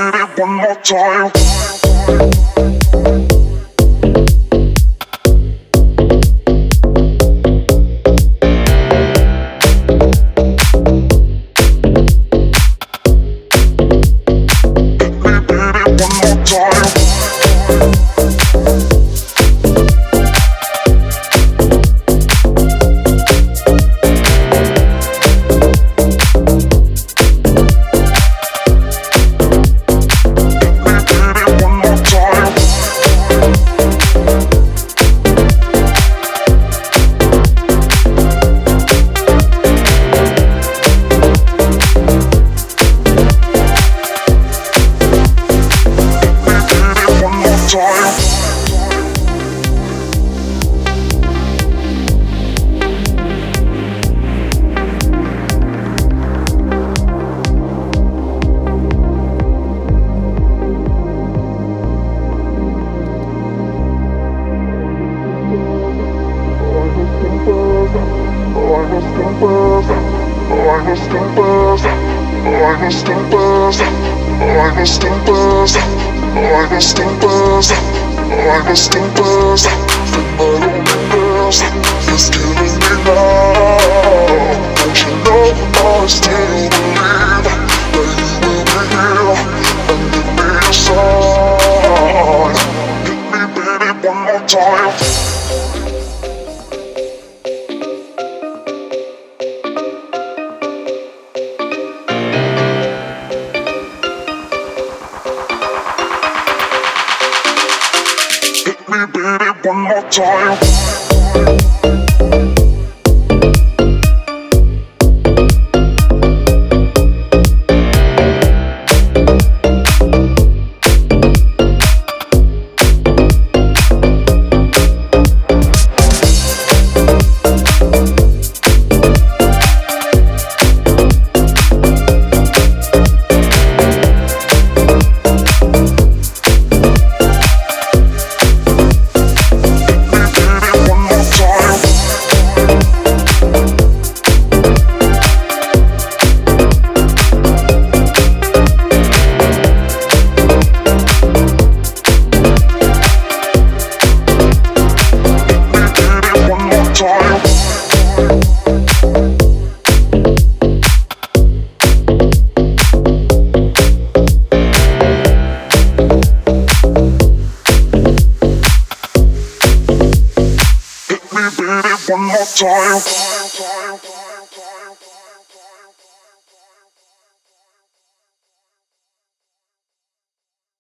it one more time. It's killing me now. Don't you know I still believe that you will be here and give me a sign. Hit me, baby, one more time. Baby, one more time. One more time.